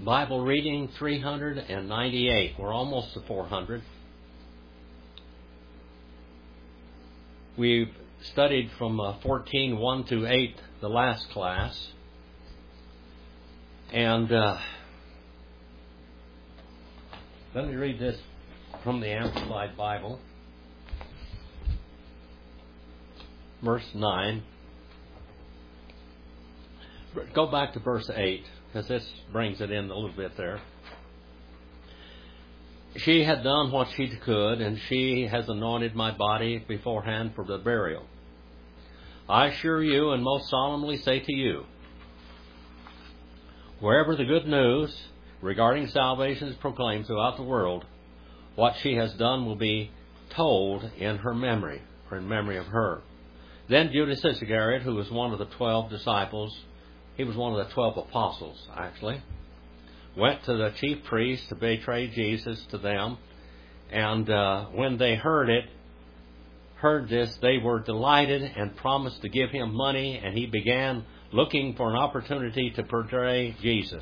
Bible reading 398. We're almost to 400. We've studied from 14:1 to 8 the last class. And let me read this from the Amplified Bible. Verse 9. Go back to verse 8, because this brings it in a little bit there. She had done what she could, and she has anointed my body beforehand for the burial. I assure you and most solemnly say to you, wherever the good news regarding salvation is proclaimed throughout the world, what she has done will be told in her memory, or in memory of her. Then Judas Iscariot, who was one of the 12 disciples, he was one of the 12 apostles, actually, went to the chief priests to betray Jesus to them. And when they heard this, they were delighted and promised to give him money, and he began looking for an opportunity to betray Jesus.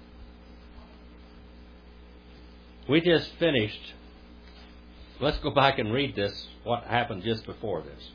We just finished. Let's go back and read this, what happened just before this.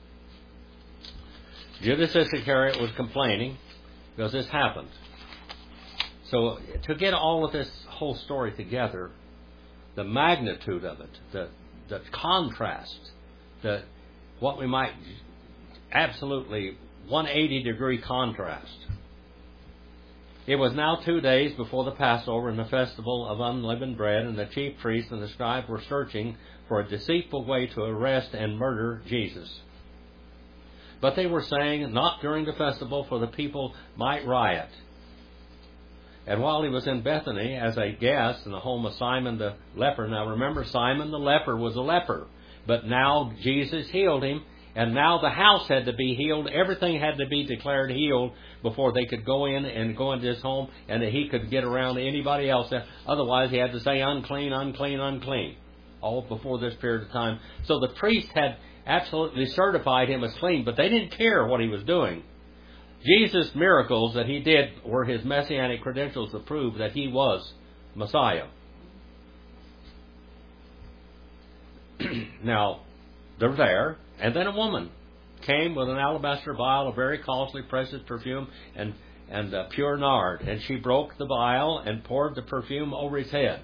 Judas Iscariot was complaining because this happened. So to get all of this whole story together, the magnitude of it, the contrast, what we might absolutely 180-degree contrast. It was now 2 days before the Passover and the festival of unleavened bread, and the chief priests and the scribes were searching for a deceitful way to arrest and murder Jesus. But they were saying, not during the festival, for the people might riot. And while he was in Bethany as a guest in the home of Simon the leper, now remember, Simon the leper was a leper, but now Jesus healed him, and now the house had to be healed. Everything had to be declared healed before they could go in and go into his home, and that he could get around to anybody else. Otherwise, he had to say, unclean, unclean, unclean, all before this period of time. So the priest had absolutely certified him as clean, but they didn't care what he was doing. Jesus' miracles that he did were his messianic credentials to prove that he was Messiah. Now, they're there, and then a woman came with an alabaster vial of very costly, precious perfume and pure nard, and she broke the vial and poured the perfume over his head.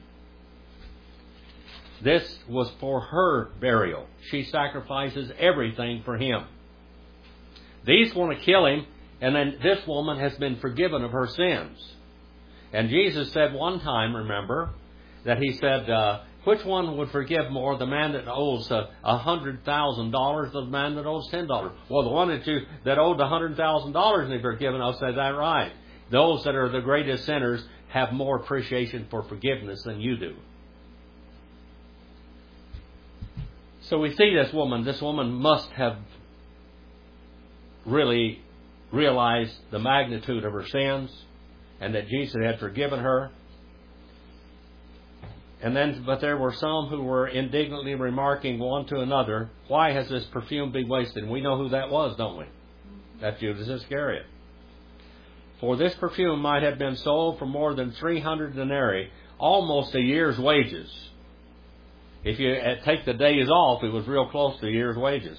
This was for her burial. She sacrifices everything for him. These want to kill him, and then this woman has been forgiven of her sins. And Jesus said one time, remember, that he said, which one would forgive more, the man that owes $100,000 or the man that owes $10? Well, the one that owed $100,000 and he forgiven, I'll say that right. Those that are the greatest sinners have more appreciation for forgiveness than you do. So we see this woman. This woman must have really realized the magnitude of her sins and that Jesus had forgiven her. But there were some who were indignantly remarking one to another, why has this perfume been wasted? And we know who that was, don't we? That's Judas Iscariot. For this perfume might have been sold for more than 300 denarii, almost a year's wages. If you take the days off, it was real close to a year's wages.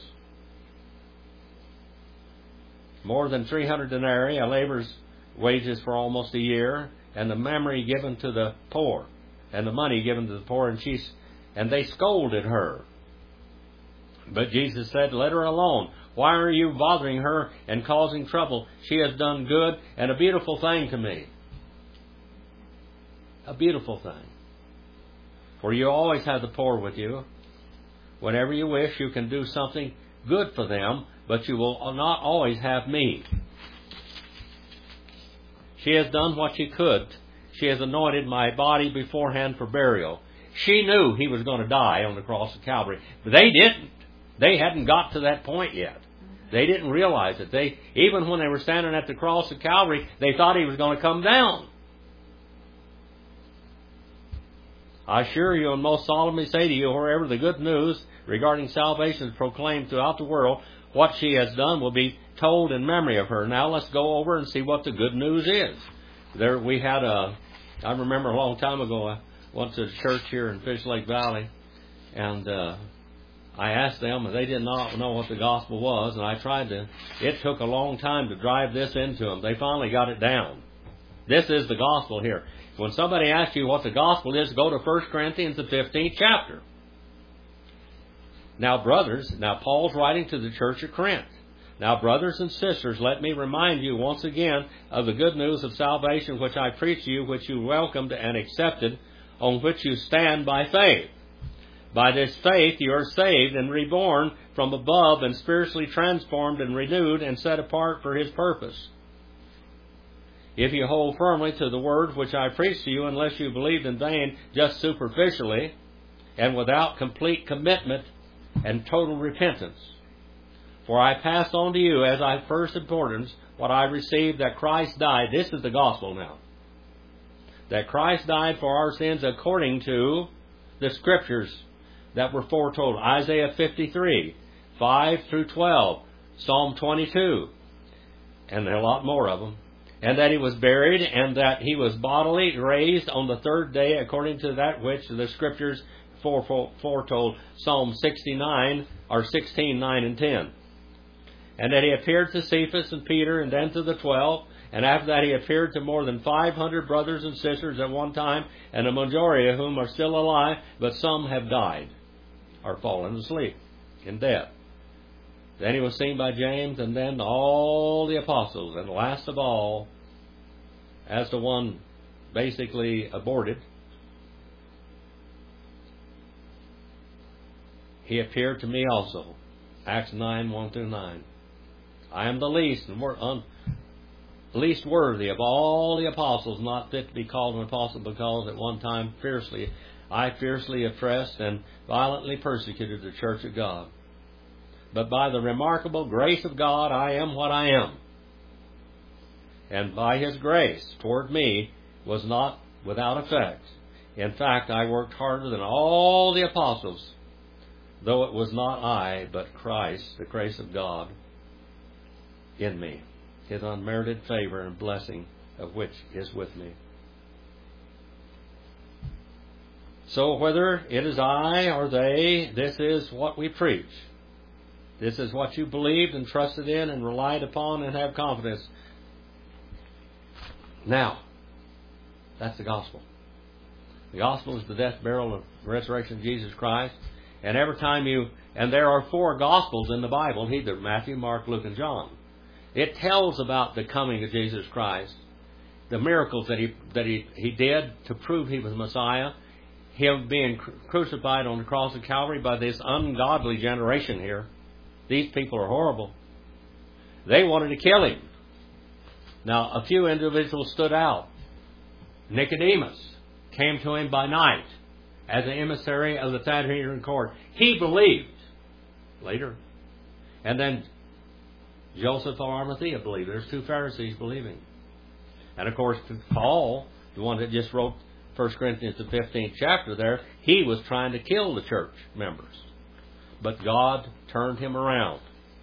More than 300 denarii, a laborer's wages for almost a year, and the memory given to the poor, and the money given to the poor, and they scolded her. But Jesus said, let her alone. Why are you bothering her and causing trouble? She has done good and a beautiful thing to me. A beautiful thing. For you always have the poor with you. Whenever you wish, you can do something good for them, but you will not always have me. She has done what she could. She has anointed my body beforehand for burial. She knew he was going to die on the cross of Calvary. But they didn't. They hadn't got to that point yet. They didn't realize it. Even when they were standing at the cross of Calvary, they thought he was going to come down. I assure you and most solemnly say to you, wherever the good news regarding salvation is proclaimed throughout the world, what she has done will be told in memory of her. Now let's go over and see what the good news is. There we had a I remember a long time ago, I went to a church here in Fish Lake Valley, and I asked them, and they did not know what the gospel was, and I tried to. It took a long time to drive this into them. They finally got it down. This is the gospel here. When somebody asks you what the gospel is, go to 1 Corinthians, the 15th chapter. Now, brothers, Paul's writing to the church at Corinth. Now, brothers and sisters, let me remind you once again of the good news of salvation which I preached to you, which you welcomed and accepted, on which you stand by faith. By this faith you are saved and reborn from above and spiritually transformed and renewed and set apart for His purpose. If you hold firmly to the word which I preached to you, unless you believed in vain, just superficially, and without complete commitment and total repentance. For I passed on to you as of first importance what I received, that Christ died. This is the gospel now. That Christ died for our sins according to the Scriptures that were foretold. Isaiah 53, 5 through 12, Psalm 22, and a lot more of them. And that He was buried, and that He was bodily raised on the third day according to that which the Scriptures foretold. Psalm 69, or 16, 9 and 10. And that He appeared to Cephas and Peter, and then to the 12. And after that He appeared to more than 500 brothers and sisters at one time, and a majority of whom are still alive, but some have died, or fallen asleep in death. Then He was seen by James, and then all the apostles. And last of all, as the one basically aborted, He appeared to me also. Acts 9, 1 through 9. I am the least worthy of all the apostles, not fit to be called an apostle, because at one time I fiercely oppressed and violently persecuted the church of God. But by the remarkable grace of God, I am what I am. And by His grace toward me was not without effect. In fact, I worked harder than all the apostles, though it was not I, but Christ, the grace of God, in me, His unmerited favor and blessing of which is with me. So whether it is I or they, this is what we preach. This is what you believed and trusted in and relied upon and have confidence. Now, that's the gospel. The gospel is the death, burial, and resurrection of Jesus Christ. And every time and there are 4 gospels in the Bible, Matthew, Mark, Luke, and John. It tells about the coming of Jesus Christ, the miracles that he did to prove He was Messiah, Him being crucified on the cross of Calvary by this ungodly generation here. These people are horrible. They wanted to kill Him. Now, a few individuals stood out. Nicodemus came to Him by night as an emissary of the Sanhedrin court. He believed later. And then Joseph of Arimathea believed. There's 2 Pharisees believing. And of course, Paul, the one that just wrote 1 Corinthians, the 15th chapter there, he was trying to kill the church members. But God turned him around.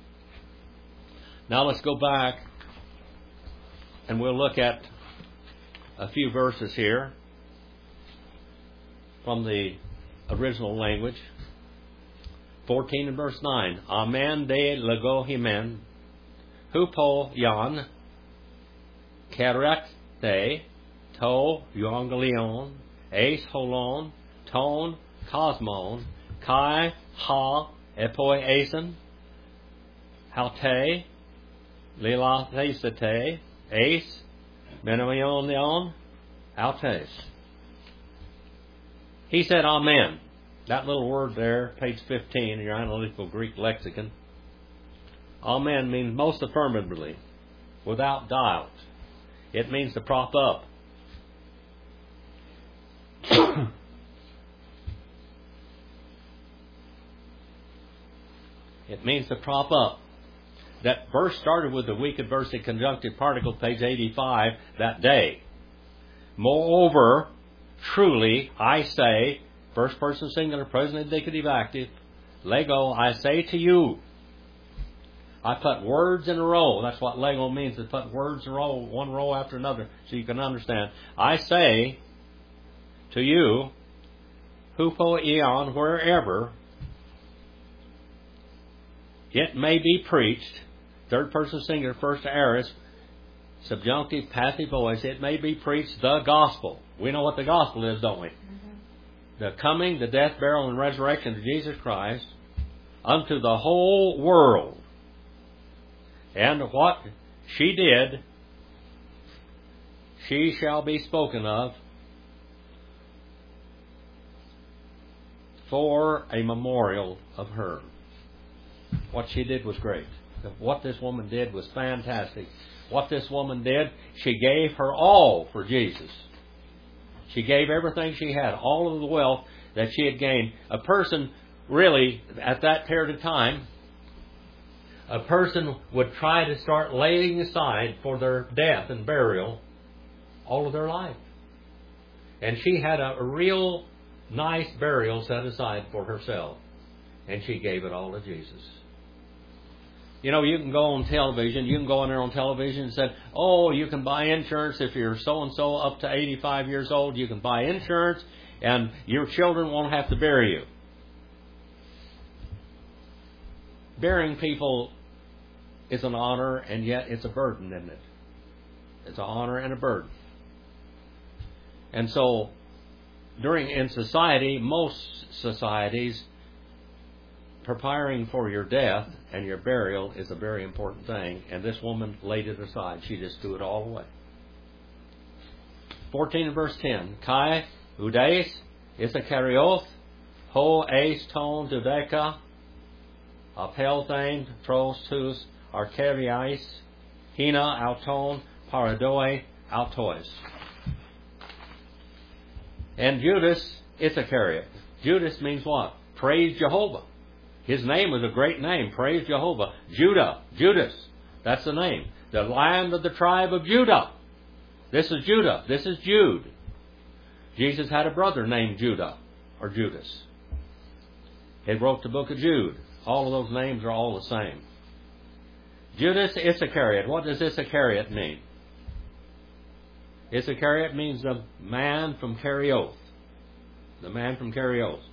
Now let's go back and we'll look at a few verses here from the original language. 14 and verse 9. Amen de legohimen, hupo yon, kerekte, to euangelion, eis holon, ton cosmon, kai ha epoi eisen, haute, lilathesete, eis, menomion, hautes. He said, Amen. That little word there, page 15 in your Analytical Greek Lexicon. Amen means most affirmatively, without doubt. It means to prop up. It means to prop up. That verse started with the weak adversive conjunctive particle, page 85, that day. Moreover, truly, I say, first person singular, present indicative active, lego, I say to you. I put words in a row. That's what lego means, to put words in a row, one row after another, so you can understand. I say to you, hupo eon, wherever it may be preached, third person singular, first aorist, subjunctive, passive voice, it may be preached the gospel. We know what the gospel is, don't we? The coming, the death, burial, and resurrection of Jesus Christ unto the whole world. And what she did, she shall be spoken of for a memorial of her. What she did was great. What this woman did was fantastic. What this woman did, she gave her all for Jesus. She gave everything she had, all of the wealth that she had gained. A person, really, at that period of time, a person would try to start laying aside for their death and burial all of their life. And she had a real nice burial set aside for herself. And she gave it all to Jesus. You know, you can go on television, you can go on there on television and say, oh, you can buy insurance if you're so-and-so up to 85 years old. You can buy insurance and your children won't have to bury you. Burying people is an honor, and yet it's a burden, isn't it? It's an honor and a burden. And so, in society, most societies, preparing for your death and your burial is a very important thing, and this woman laid it aside. She just threw it all away. 14 and verse 10. Kai udeis isakarioth ho eis ton dudeka apelthane tros tus archeriais hina auton paradoi autois. And Judas Iscariot. Judas means what? Praise Jehovah. His name was a great name. Praise Jehovah. Judah. Judas. That's the name. The Lion of the tribe of Judah. This is Judah. This is Jude. Jesus had a brother named Judah or Judas. He wrote the book of Jude. All of those names are all the same. Judas Iscariot. What does Iscariot mean? Iscariot means the man from Kerioth. The man from Kerioth.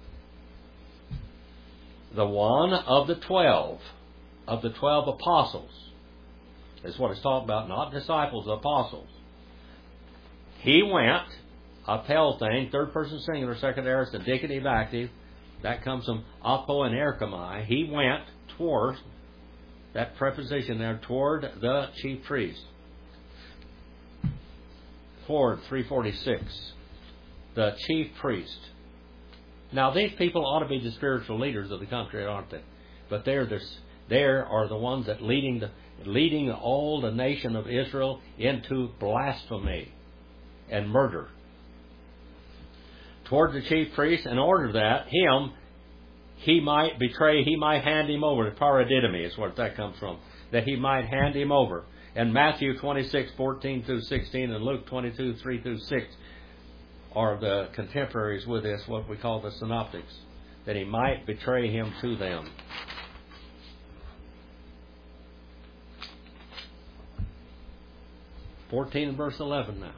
The one of the 12 apostles. Is what it's talking about, not disciples, apostles. He went, apelthane, third person singular, second aorist, indicative active. That comes from apo and erchomai. He went toward, that preposition there, toward the chief priest. Toward 346. The chief priest. Now, these people ought to be the spiritual leaders of the country, aren't they? But they are the ones that leading all the nation of Israel into blasphemy and murder. Toward the chief priest, in order that he might betray, he might hand him over. Paradidomi is what that comes from. That he might hand him over. And Matthew 26:14 through 16 and Luke 22:3 through 6 are the contemporaries with this, what we call the synoptics. That he might betray him to them. (14 and verse 11 now).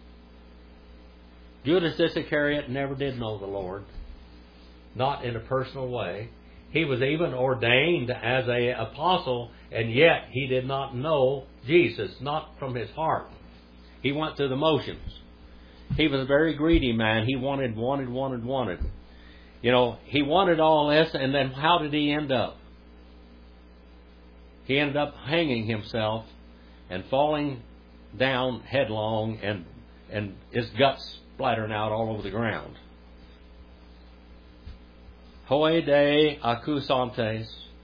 Judas Iscariot never did know the Lord. Not in a personal way. He was even ordained as an apostle, and yet he did not know Jesus, not from his heart. He went through the motions. He was a very greedy man. He wanted. You know, he wanted all this, and then how did he end up? He ended up hanging himself and falling down headlong, and his guts splattering out all over the ground. Hoi de accusantes,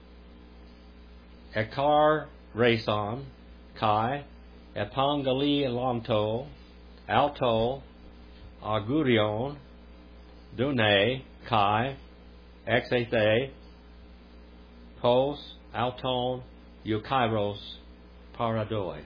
ekar raison, kai, epangali lanto, alto, agurion, dune, kai, exethe, pos, alton, eukairos, paradoi.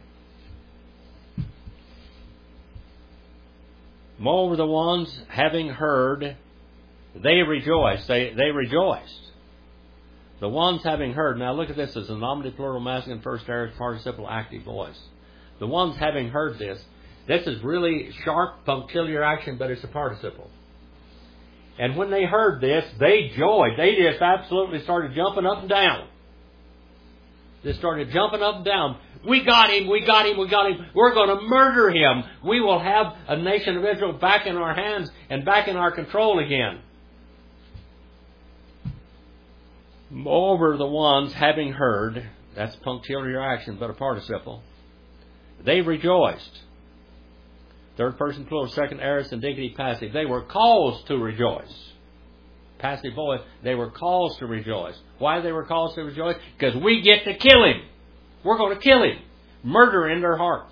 Moreover, the ones having heard, they rejoiced. They rejoiced. The ones having heard. Now look at this as a nominative plural masculine first aorist participle active voice. The ones having heard this, This is really sharp punctiliar action, but it's a participle. And when they heard this, they joyed. They just absolutely started jumping up and down. They started jumping up and down. We got him, we got him, we got him. We're going to murder him. We will have a nation of Israel back in our hands and back in our control again. Moreover, the ones having heard, that's punctiliar action, but a participle, they rejoiced. Third person plural, second aorist, indicative passive. They were caused to rejoice. Passive voice, they were caused to rejoice. Why they were caused to rejoice? Because we get to kill him. We're going to kill him. Murder in their hearts.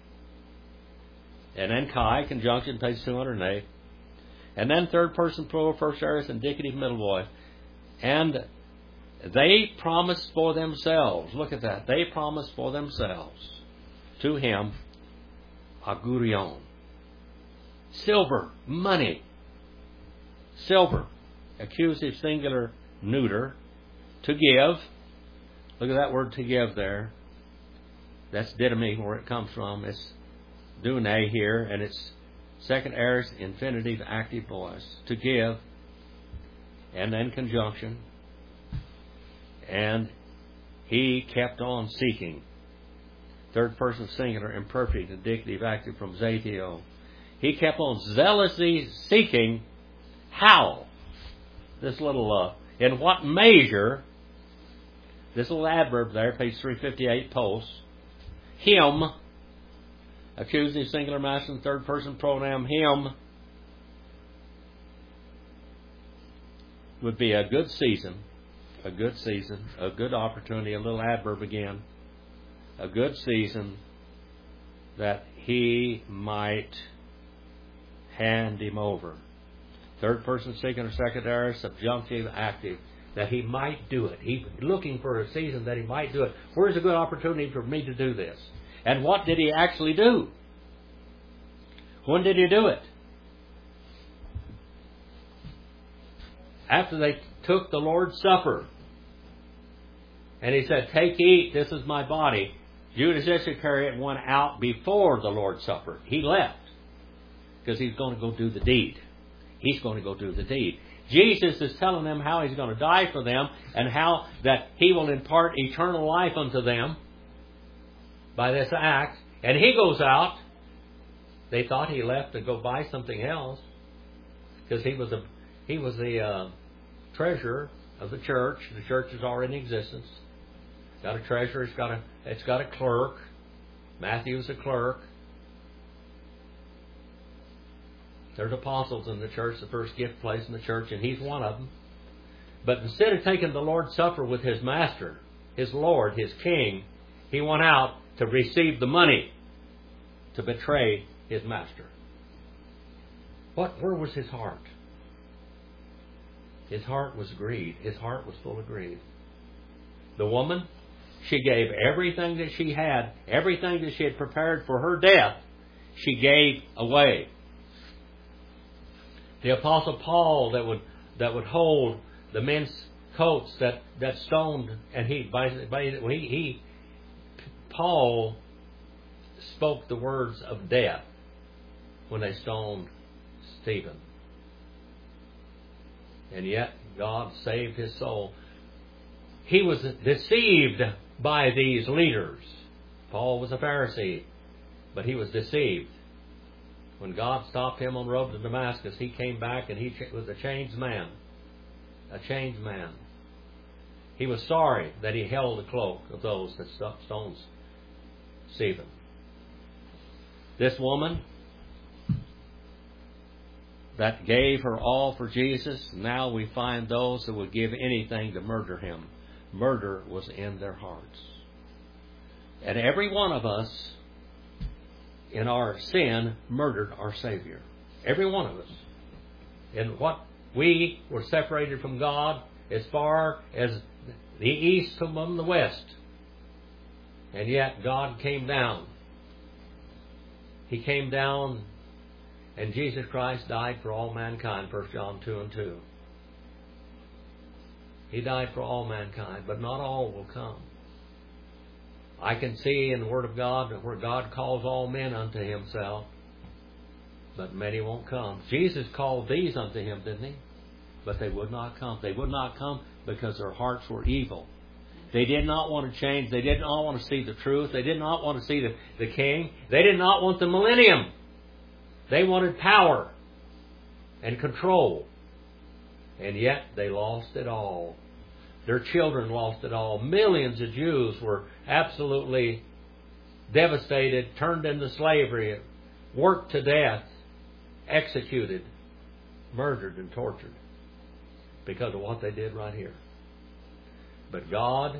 And then Kai, conjunction, page 208. And then third person plural, first aorist, indicative middle voice. And they promised for themselves. Look at that. They promised for themselves to him agurion. Silver, money. Silver, accusative singular neuter. To give. Look at that word to give there. That's didomi, where it comes from. It's dune here, and it's second aorist infinitive active voice. To give. And then conjunction. And he kept on seeking. Third person singular, imperfect, indicative active from zetio. He kept on zealously seeking how. This little, in what measure, this little adverb there, page 358, post, him, accusative singular masculine, third person pronoun, him, would be a good season, a good opportunity, a little adverb again, a good season that he might hand him over. Third person singular, second aorist, subjunctive, active. That he might do it. He's looking for a season that he might do it. Where's a good opportunity for me to do this? And what did he actually do? When did he do it? After they took the Lord's Supper. And he said, take, eat, this is my body. Judas Iscariot went out before the Lord's Supper. He left. Because he's going to go do the deed. He's going to go do the deed. Jesus is telling them how he's going to die for them and how that he will impart eternal life unto them by this act. And he goes out. They thought he left to go buy something else because he was the treasurer of the church. The church is already in existence. Got a treasurer. It's got a clerk. Matthew's a clerk. There's apostles in the church, the first gift place in the church, and he's one of them. But instead of taking the Lord's Supper with his master, his Lord, his King, he went out to receive the money to betray his master. Where was his heart? His heart was greed. His heart was full of greed. The woman, she gave everything that she had, everything that she had prepared for her death, she gave away. The Apostle Paul that would hold the men's coats that stoned, and Paul spoke the words of death when they stoned Stephen. And yet God saved his soul. He was deceived by these leaders. Paul was a Pharisee, but he was deceived. When God stopped him on the road to Damascus, he came back and he was a changed man. A changed man. He was sorry that he held the cloak of those that stoned Stephen. This woman that gave her all for Jesus, now we find those that would give anything to murder him. Murder was in their hearts. And every one of us, in our sin, murdered our Savior. Every one of us. In what we were separated from God as far as the east from the west. And yet God came down. He came down and Jesus Christ died for all mankind. 1 John 2:2. He died for all mankind, but not all will come. I can see in the Word of God where God calls all men unto Himself, but many won't come. Jesus called these unto Him, didn't He? But they would not come. They would not come because their hearts were evil. They did not want to change. They did not want to see the truth. They did not want to see the King. They did not want the millennium. They wanted power and control. And yet they lost it all. Their children lost it all. Millions of Jews were absolutely devastated, turned into slavery, worked to death, executed, murdered, and tortured because of what they did right here. But God,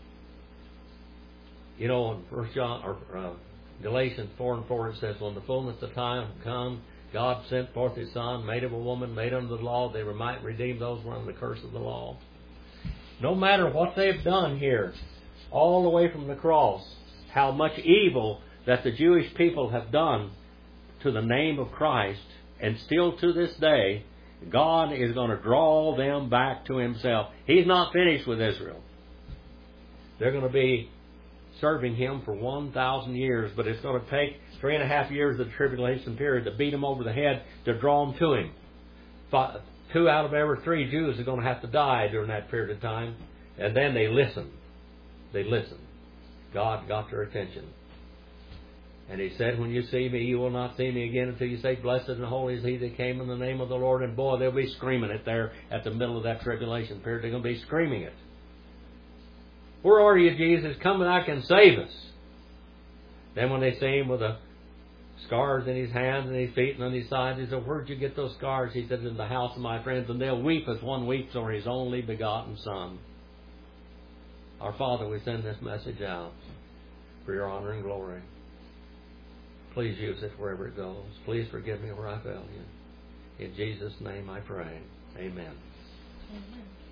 in 1 John or Galatians 4:4 it says, when the fullness of time come, God sent forth His Son, made of a woman, made under the law, they might redeem those who were under the curse of the law. No matter what they've done here, all the way from the cross, how much evil that the Jewish people have done to the name of Christ, and still to this day, God is going to draw them back to Himself. He's not finished with Israel. They're going to be serving Him for 1,000 years, but it's going to take 3.5 years of the tribulation period to beat them over the head to draw them to Him. 2 out of every 3 Jews are going to have to die during that period of time, and then they listen. They listen. God got their attention. And He said, when you see me, you will not see me again until you say, blessed and holy is He that came in the name of the Lord. And boy, they'll be screaming it there at the middle of that tribulation period. They're going to be screaming it. Where are you, Jesus? Come back and save us. Then when they see Him with the scars in His hands and His feet and on His sides, He said, where'd you get those scars? He said, in the house of my friends. And they'll weep as one weeps over his only begotten Son. Our Father, we send this message out for Your honor and glory. Please use it wherever it goes. Please forgive me where I failed You. In Jesus' name I pray. Amen. Amen.